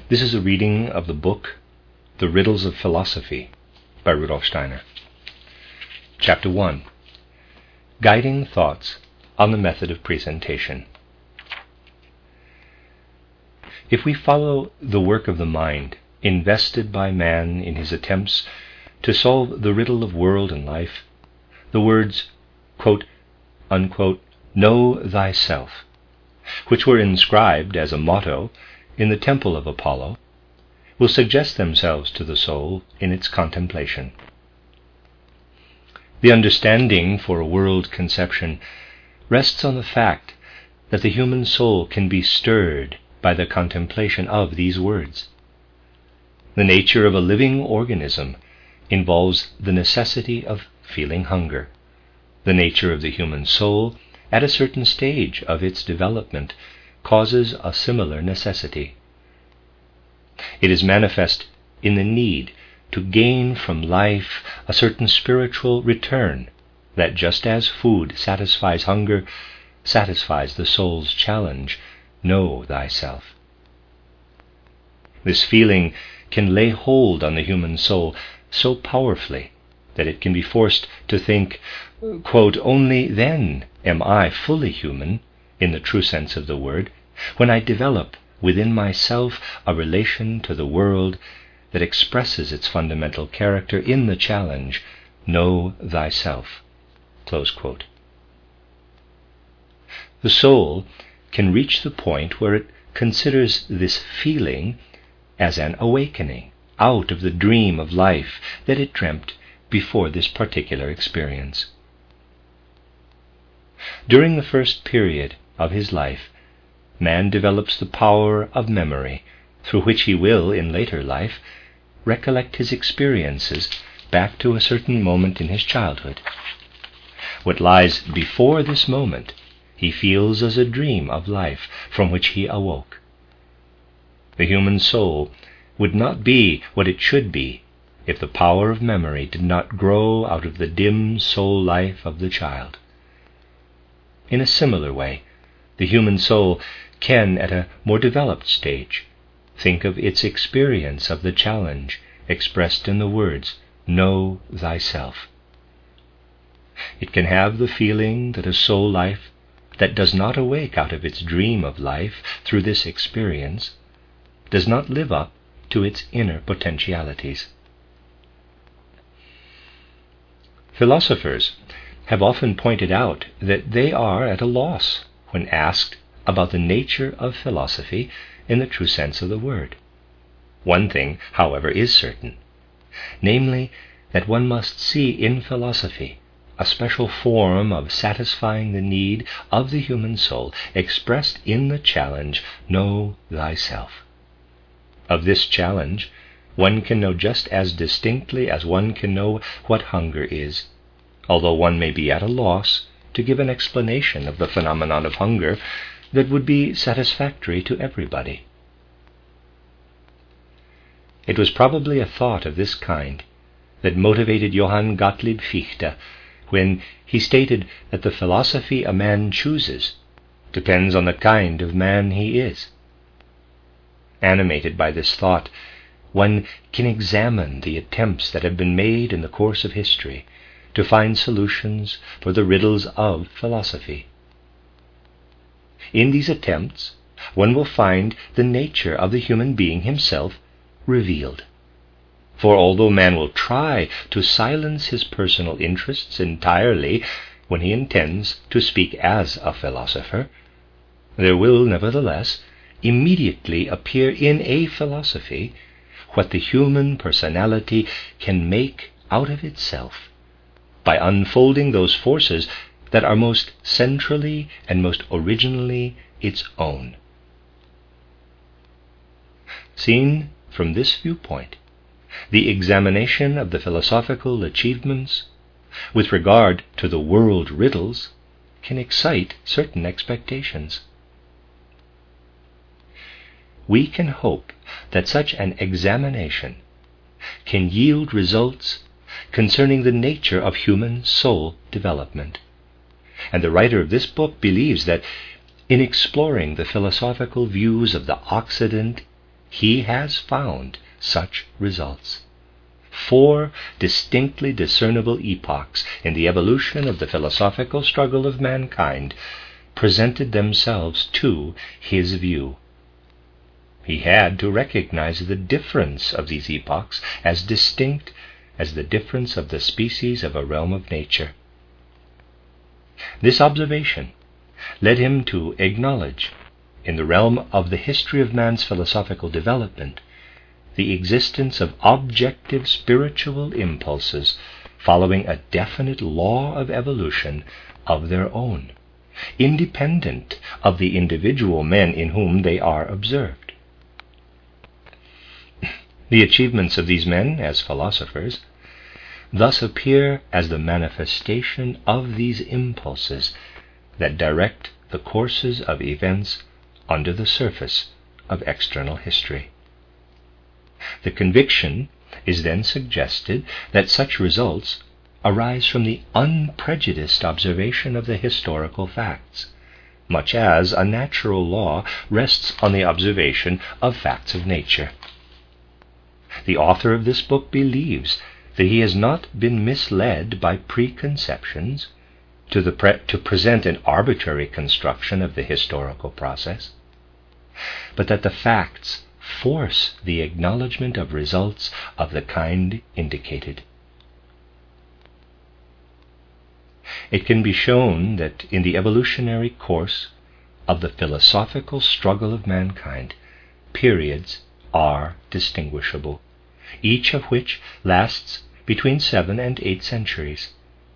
This is a reading of the book The Riddles of Philosophy by Rudolf Steiner. Chapter 1. Guiding Thoughts on the Method of Presentation. If we follow the work of the mind invested by man in his attempts to solve the riddle of world and life, the words, quote, unquote, "Know thyself," which were inscribed as a motto in the temple of Apollo, will suggest themselves to the soul in its contemplation. The understanding for a world conception rests on the fact that the human soul can be stirred by the contemplation of these words. The nature of a living organism involves the necessity of feeling hunger. The nature of the human soul, at a certain stage of its development, causes a similar necessity. It is manifest in the need to gain from life a certain spiritual return that, just as food satisfies hunger, satisfies the soul's challenge, know thyself. This feeling can lay hold on the human soul so powerfully that it can be forced to think, quote, only then am I fully human, in the true sense of the word, when I develop within myself a relation to the world that expresses its fundamental character in the challenge, know thyself, close quote. The soul can reach the point where it considers this feeling as an awakening out of the dream of life that it dreamt before this particular experience. During the first period of his life, man develops the power of memory, through which he will, in later life, recollect his experiences back to a certain moment in his childhood. What lies before this moment he feels as a dream of life from which he awoke. The human soul would not be what it should be if the power of memory did not grow out of the dim soul life of the child. In a similar way, the human soul can, at a more developed stage, think of its experience of the challenge expressed in the words, know thyself. It can have the feeling that a soul life that does not awake out of its dream of life through this experience does not live up to its inner potentialities. Philosophers have often pointed out that they are at a loss when asked about the nature of philosophy in the true sense of the word. One thing, however, is certain, namely that one must see in philosophy a special form of satisfying the need of the human soul expressed in the challenge, know thyself. Of this challenge, one can know just as distinctly as one can know what hunger is, although one may be at a loss to give an explanation of the phenomenon of hunger that would be satisfactory to everybody. It was probably a thought of this kind that motivated Johann Gottlieb Fichte when he stated that the philosophy a man chooses depends on the kind of man he is. Animated by this thought, one can examine the attempts that have been made in the course of history to find solutions for the riddles of philosophy. In these attempts, one will find the nature of the human being himself revealed. For although man will try to silence his personal interests entirely when he intends to speak as a philosopher, there will nevertheless immediately appear in a philosophy what the human personality can make out of itself by unfolding those forces that are most centrally and most originally its own. Seen from this viewpoint, the examination of the philosophical achievements with regard to the world riddles can excite certain expectations. We can hope that such an examination can yield results concerning the nature of human soul development. And the writer of this book believes that in exploring the philosophical views of the Occident he has found such results. 4 distinctly discernible epochs in the evolution of the philosophical struggle of mankind presented themselves to his view. He had to recognize the difference of these epochs as distinct as the difference of the species of a realm of nature. This observation led him to acknowledge, in the realm of the history of man's philosophical development, the existence of objective spiritual impulses following a definite law of evolution of their own, independent of the individual men in whom they are observed. The achievements of these men as philosophers thus appear as the manifestation of these impulses that direct the courses of events under the surface of external history. The conviction is then suggested that such results arise from the unprejudiced observation of the historical facts, much as a natural law rests on the observation of facts of nature. The author of this book believes that he has not been misled by preconceptions to present an arbitrary construction of the historical process, but that the facts force the acknowledgement of results of the kind indicated. It can be shown that in the evolutionary course of the philosophical struggle of mankind, periods are distinguishable, each of which lasts between 7 and 8 centuries.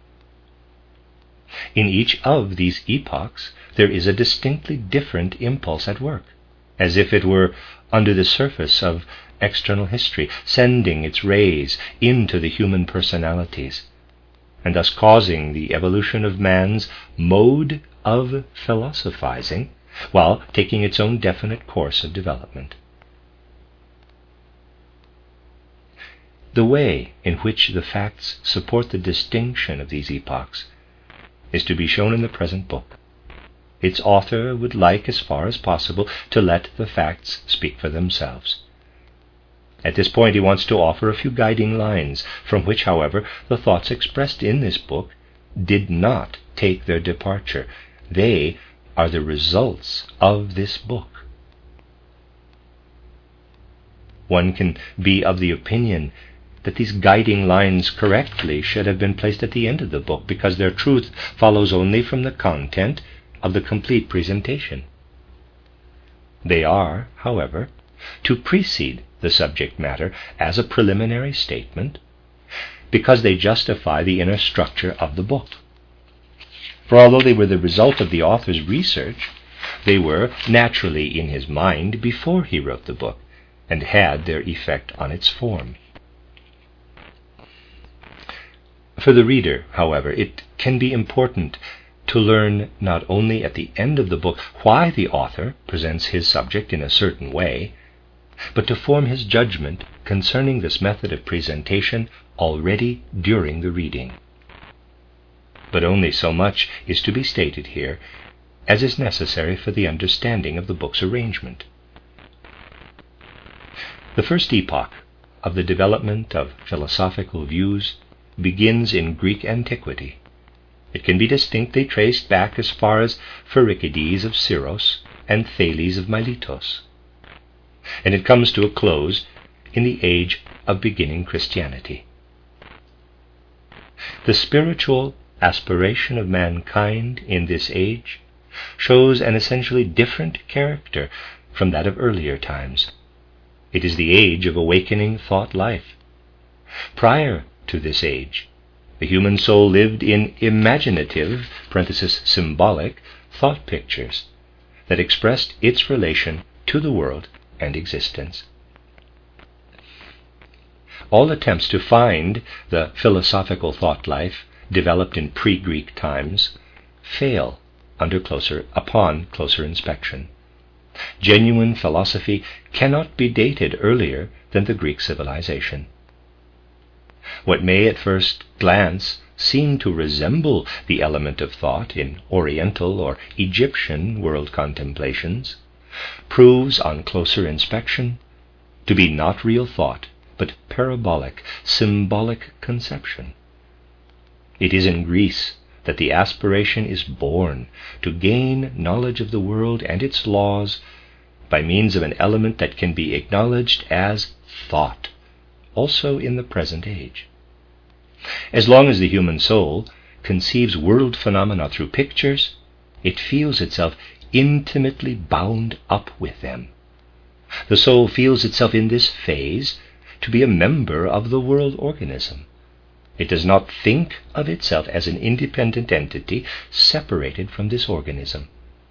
In each of these epochs there is a distinctly different impulse at work, as if it were under the surface of external history, sending its rays into the human personalities, and thus causing the evolution of man's mode of philosophizing, while taking its own definite course of development. The way in which the facts support the distinction of these epochs is to be shown in the present book. Its author would like, as far as possible, to let the facts speak for themselves. At this point he wants to offer a few guiding lines, from which, however, the thoughts expressed in this book did not take their departure. They are the results of this book. One can be of the opinion that these guiding lines correctly should have been placed at the end of the book, because their truth follows only from the content of the complete presentation. They are, however, to precede the subject matter as a preliminary statement, because they justify the inner structure of the book. For although they were the result of the author's research, they were naturally in his mind before he wrote the book, and had their effect on its form. For the reader, however, it can be important to learn not only at the end of the book why the author presents his subject in a certain way, but to form his judgment concerning this method of presentation already during the reading. But only so much is to be stated here as is necessary for the understanding of the book's arrangement. The first epoch of the development of philosophical views begins in Greek antiquity. It can be distinctly traced back as far as Pherecydes of Syros and Thales of Miletos, and it comes to a close in the age of beginning Christianity. The spiritual aspiration of mankind in this age shows an essentially different character from that of earlier times. It is the age of awakening thought life. Prior to this age, the human soul lived in imaginative (symbolic) thought pictures that expressed its relation to the world and existence. All attempts to find the philosophical thought life developed in pre-Greek times fail upon closer inspection. Genuine philosophy cannot be dated earlier than the Greek civilization. What may at first glance seem to resemble the element of thought in Oriental or Egyptian world contemplations proves on closer inspection to be not real thought, but parabolic, symbolic conception. It is in Greece that the aspiration is born to gain knowledge of the world and its laws by means of an element that can be acknowledged as thought, also in the present age. As long as the human soul conceives world phenomena through pictures, it feels itself intimately bound up with them. The soul feels itself in this phase to be a member of the world organism. It does not think of itself as an independent entity separated from this organism.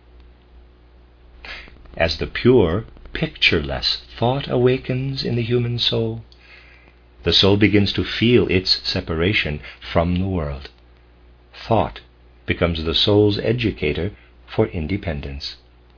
As the pure, pictureless thought awakens in the human soul, the soul begins to feel its separation from the world. Thought becomes the soul's educator for independence.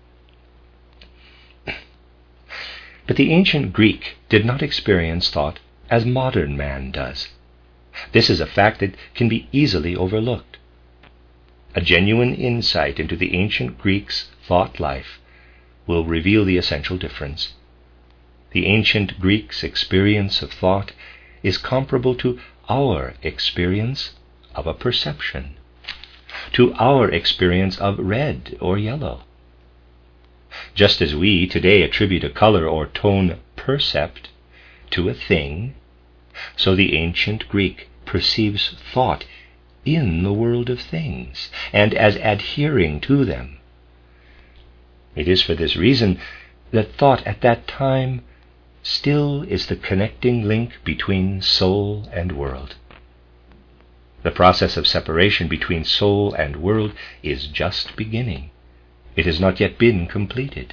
But the ancient Greek did not experience thought as modern man does. This is a fact that can be easily overlooked. A genuine insight into the ancient Greeks' thought life will reveal the essential difference. The ancient Greeks' experience of thought is comparable to our experience of a perception, to our experience of red or yellow. Just as we today attribute a color or tone percept to a thing, so the ancient Greek perceives thought in the world of things and as adhering to them. It is for this reason that thought at that time still is the connecting link between soul and world. The process of separation between soul and world is just beginning. It has not yet been completed.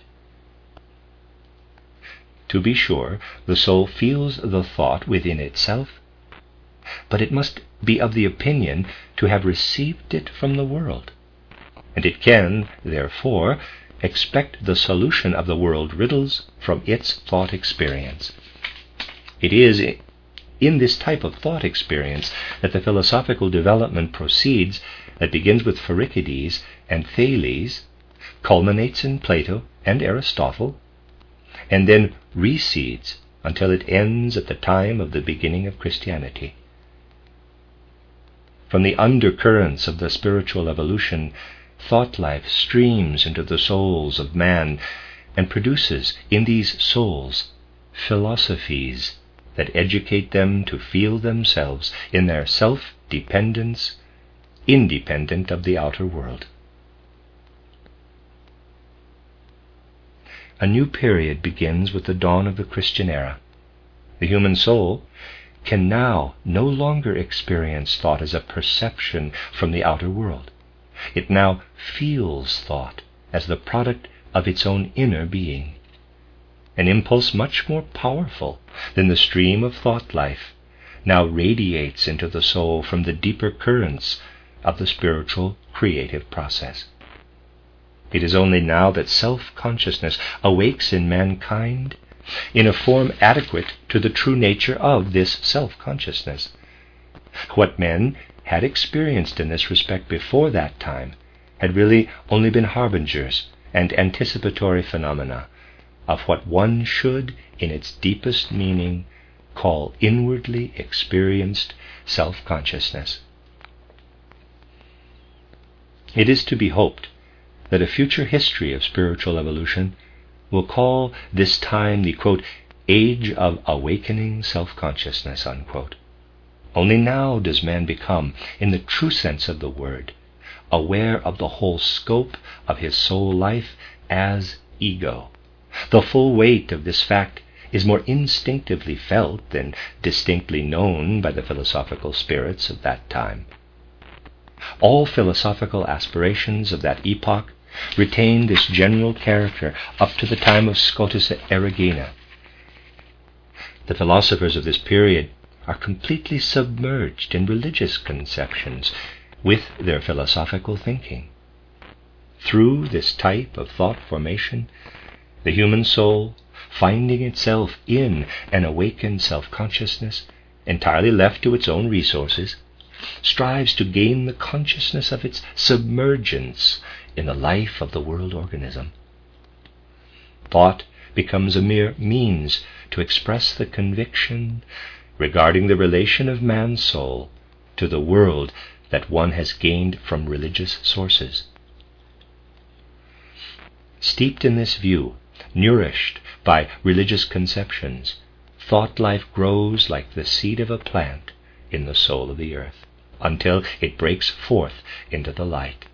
To be sure, the soul feels the thought within itself, but it must be of the opinion to have received it from the world, and it can, therefore, expect the solution of the world riddles from its thought experience. It is in this type of thought experience that the philosophical development proceeds that begins with Pherecydes and Thales, culminates in Plato and Aristotle, and then recedes until it ends at the time of the beginning of Christianity. From the undercurrents of the spiritual evolution, thought life streams into the souls of man and produces in these souls philosophies that educate them to feel themselves in their self-dependence, independent of the outer world. A new period begins with the dawn of the Christian era. The human soul can now no longer experience thought as a perception from the outer world. It now feels thought as the product of its own inner being. An impulse much more powerful than the stream of thought life now radiates into the soul from the deeper currents of the spiritual creative process. It is only now that self-consciousness awakes in mankind in a form adequate to the true nature of this self-consciousness. What men had experienced in this respect before that time had really only been harbingers and anticipatory phenomena of what one should, in its deepest meaning, call inwardly experienced self-consciousness. It is to be hoped that a future history of spiritual evolution will call this time the, quote, age of awakening self-consciousness, unquote. Only now does man become, in the true sense of the word, aware of the whole scope of his soul life as ego. The full weight of this fact is more instinctively felt than distinctly known by the philosophical spirits of that time. All philosophical aspirations of that epoch retain this general character up to the time of Scotus Erigena. The philosophers of this period are completely submerged in religious conceptions with their philosophical thinking. Through this type of thought formation, the human soul, finding itself in an awakened self-consciousness, entirely left to its own resources, strives to gain the consciousness of its submergence in the life of the world organism. Thought becomes a mere means to express the conviction regarding the relation of man's soul to the world that one has gained from religious sources. Steeped in this view, nourished by religious conceptions, thought life grows like the seed of a plant in the soul of the earth, until it breaks forth into the light.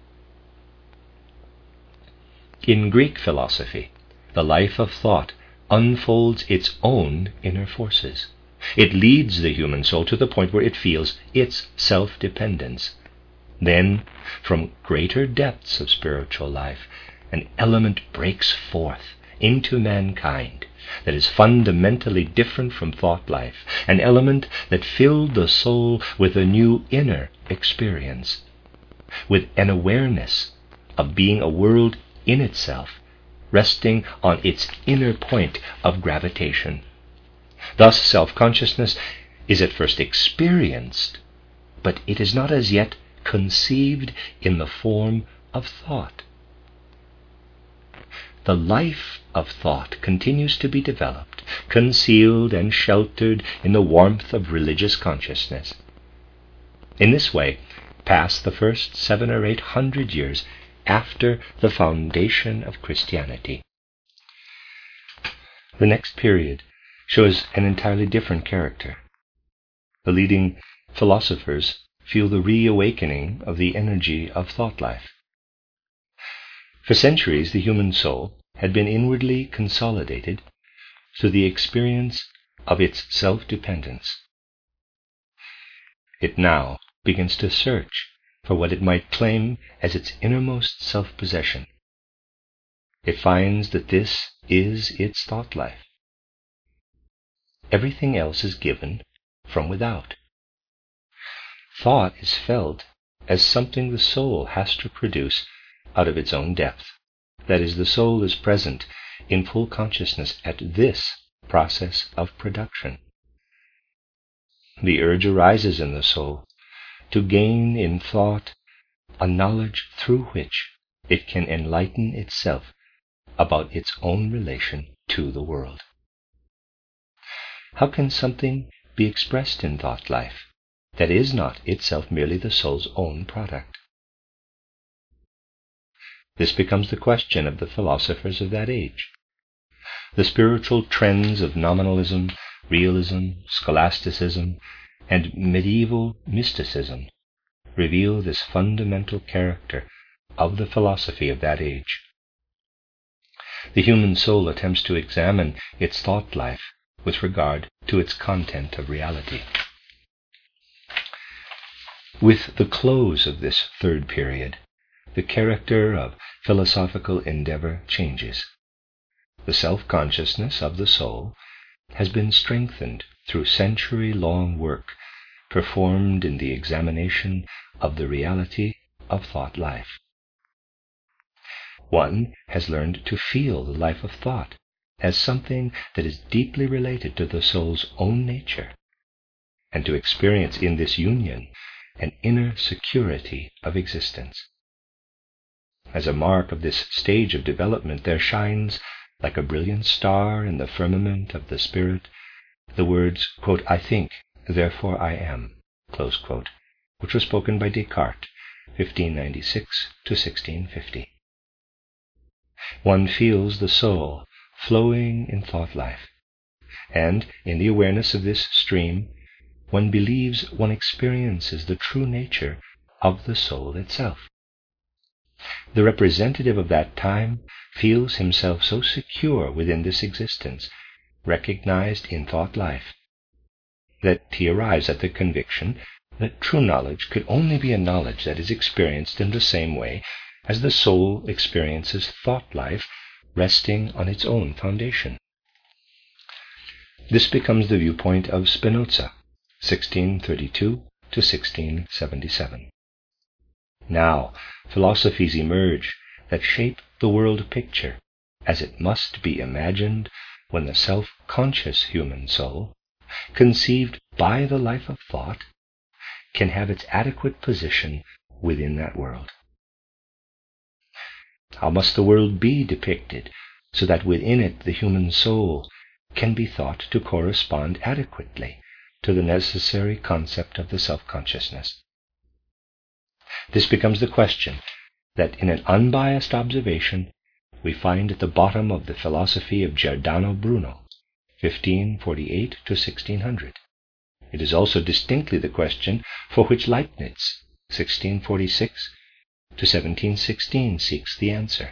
In Greek philosophy, the life of thought unfolds its own inner forces. It leads the human soul to the point where it feels its self-dependence. Then, from greater depths of spiritual life, an element breaks forth into mankind that is fundamentally different from thought life, an element that filled the soul with a new inner experience, with an awareness of being a world in itself, resting on its inner point of gravitation. Thus, self-consciousness is at first experienced, but it is not as yet conceived in the form of thought. The life of thought continues to be developed, concealed and sheltered in the warmth of religious consciousness. In this way, pass the first 700 or 800 years after the foundation of Christianity. The next period shows an entirely different character. The leading philosophers feel the reawakening of the energy of thought life. For centuries, the human soul had been inwardly consolidated through the experience of its self-dependence. It now begins to search for what it might claim as its innermost self-possession. It finds that this is its thought life. Everything else is given from without. Thought is felt as something the soul has to produce out of its own depth. That is, the soul is present in full consciousness at this process of production. The urge arises in the soul to gain in thought a knowledge through which it can enlighten itself about its own relation to the world. How can something be expressed in thought life that is not itself merely the soul's own product? This becomes the question of the philosophers of that age. The spiritual trends of nominalism, realism, scholasticism, and medieval mysticism reveal this fundamental character of the philosophy of that age. The human soul attempts to examine its thought life with regard to its content of reality. With the close of this third period, the character of philosophical endeavor changes. The self-consciousness of the soul has been strengthened through century-long work performed in the examination of the reality of thought life. One has learned to feel the life of thought as something that is deeply related to the soul's own nature, and to experience in this union an inner security of existence. As a mark of this stage of development, there shines, like a brilliant star in the firmament of the spirit, the words, quote, "I think, therefore I am," close quote, which was spoken by Descartes, 1596 to 1650. One feels the soul flowing in thought life, and in the awareness of this stream, one believes one experiences the true nature of the soul itself. The representative of that time feels himself so secure within this existence, recognized in thought life, that he arrives at the conviction that true knowledge could only be a knowledge that is experienced in the same way as the soul experiences thought life, resting on its own foundation. This becomes the viewpoint of Spinoza, 1632 to 1677. Now, philosophies emerge that shape the world picture as it must be imagined when the self-conscious human soul, conceived by the life of thought, can have its adequate position within that world. How must the world be depicted so that within it the human soul can be thought to correspond adequately to the necessary concept of the self-consciousness. This becomes the question that in an unbiased observation we find at the bottom of the philosophy of Giordano Bruno, 1548 to 1600. It is also distinctly the question for which Leibniz, 1646 to 1716, seeks the answer.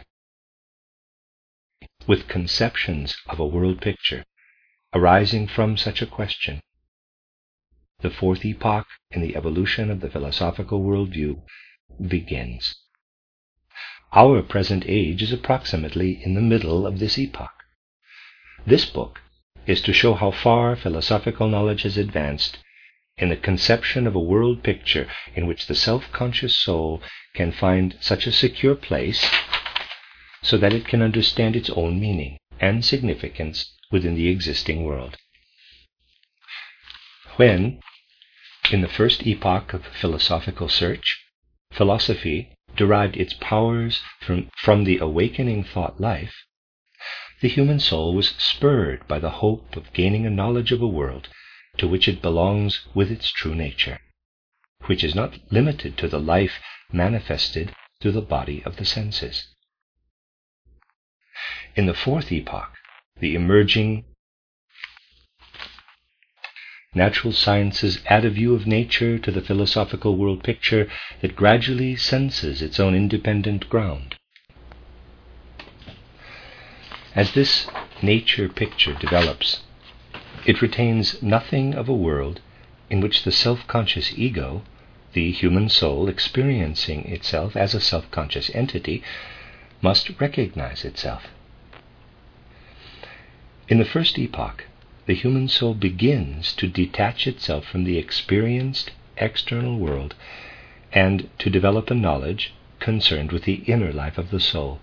With conceptions of a world picture arising from such a question, the fourth epoch in the evolution of the philosophical worldview begins. Our present age is approximately in the middle of this epoch. This book is to show how far philosophical knowledge has advanced in the conception of a world picture in which the self-conscious soul can find such a secure place so that it can understand its own meaning and significance within the existing world. When, in the first epoch of philosophical search, philosophy derived its powers from the awakening thought life, the human soul was spurred by the hope of gaining a knowledge of a world to which it belongs with its true nature, which is not limited to the life manifested through the body of the senses. In the fourth epoch, the emerging natural sciences add a view of nature to the philosophical world picture that gradually senses its own independent ground. As this nature picture develops, it retains nothing of a world in which the self-conscious ego, the human soul experiencing itself as a self-conscious entity, must recognize itself. In the first epoch, the human soul begins to detach itself from the experienced external world and to develop a knowledge concerned with the inner life of the soul.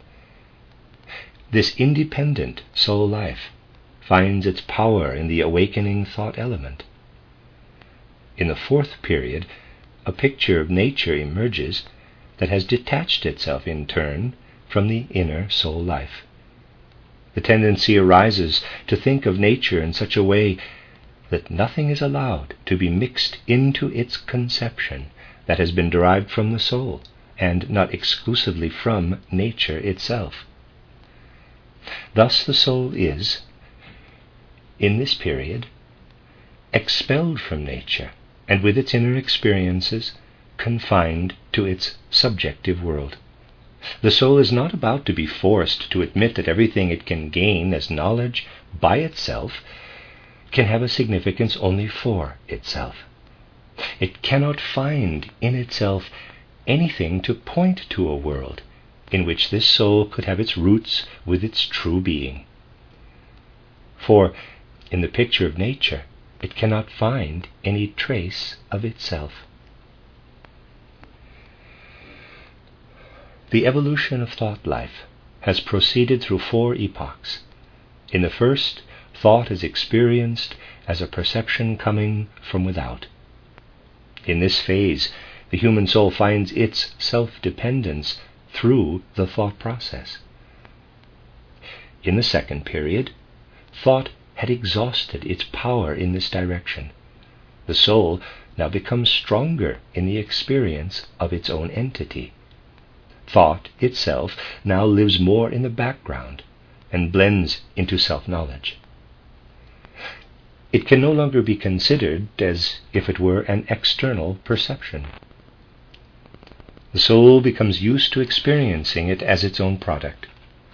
This independent soul life finds its power in the awakening thought element. In the fourth period, a picture of nature emerges that has detached itself in turn from the inner soul life. The tendency arises to think of nature in such a way that nothing is allowed to be mixed into its conception that has been derived from the soul, and not exclusively from nature itself. Thus the soul is, in this period, expelled from nature, and with its inner experiences confined to its subjective world. The soul is not about to be forced to admit that everything it can gain as knowledge by itself can have a significance only for itself. It cannot find in itself anything to point to a world in which this soul could have its roots with its true being. For in the picture of nature, it cannot find any trace of itself. The evolution of thought life has proceeded through 4 epochs. In the first, thought is experienced as a perception coming from without. In this phase, the human soul finds its self-dependence through the thought process. In the second period, thought had exhausted its power in this direction. The soul now becomes stronger in the experience of its own entity. Thought itself now lives more in the background and blends into self-knowledge. It can no longer be considered as if it were an external perception. The soul becomes used to experiencing it as its own product.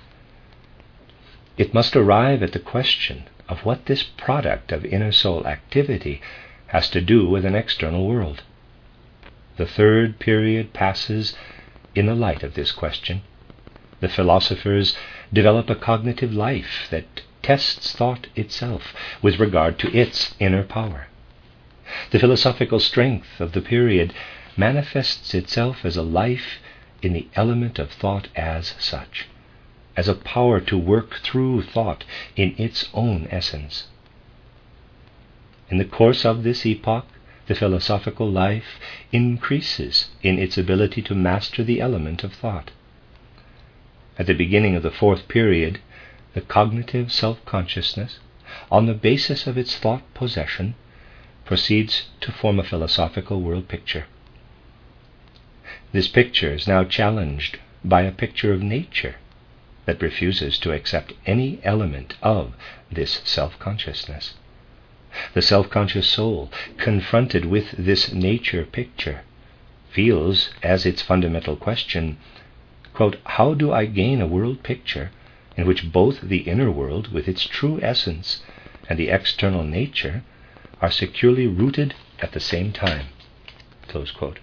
It must arrive at the question of what this product of inner soul activity has to do with an external world. The third period passes in the light of this question. The philosophers develop a cognitive life that tests thought itself with regard to its inner power. The philosophical strength of the period manifests itself as a life in the element of thought as such, as a power to work through thought in its own essence. In the course of this epoch, the philosophical life increases in its ability to master the element of thought. At the beginning of the fourth period, the cognitive self-consciousness, on the basis of its thought possession, proceeds to form a philosophical world picture. This picture is now challenged by a picture of nature that refuses to accept any element of this self-consciousness. The self-conscious soul, confronted with this nature picture, feels as its fundamental question, quote, "How do I gain a world picture in which both the inner world with its true essence and the external nature are securely rooted at the same time?" Close quote.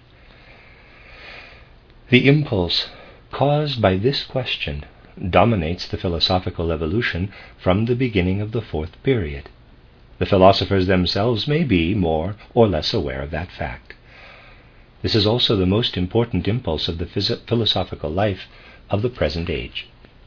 The impulse caused by this question dominates the philosophical evolution from the beginning of the fourth period. The philosophers themselves may be more or less aware of that fact. This is also the most important impulse of the philosophical life of the present age.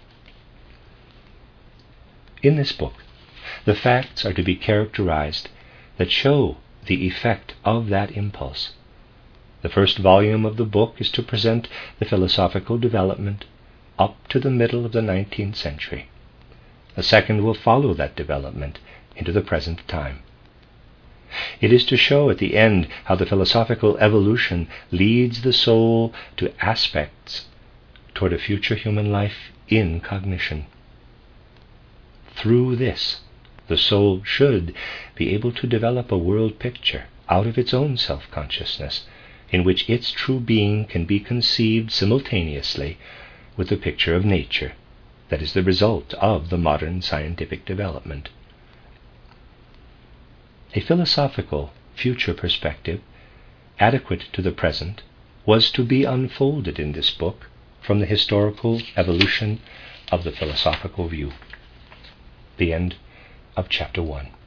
In this book, the facts are to be characterized that show the effect of that impulse. The first volume of the book is to present the philosophical development up to the middle of the 19th century. The second will follow that development into the present time. It is to show at the end how the philosophical evolution leads the soul to aspects toward a future human life in cognition. Through this, the soul should be able to develop a world picture out of its own self-consciousness, in which its true being can be conceived simultaneously with the picture of nature that is the result of the modern scientific development. A philosophical future perspective, adequate to the present, was to be unfolded in this book from the historical evolution of the philosophical view. The end of chapter 1.